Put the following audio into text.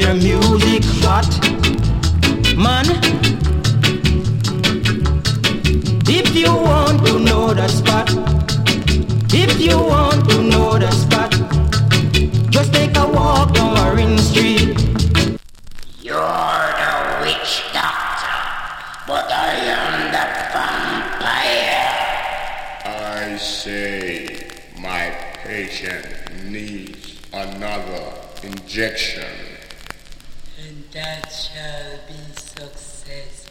hear music hot, man. If you want to know the spot, if you want to know the spot, just take a walk down Orange Street. You're the witch doctor, but I am the vampire. I say my patient needs another injection. And that shall be success.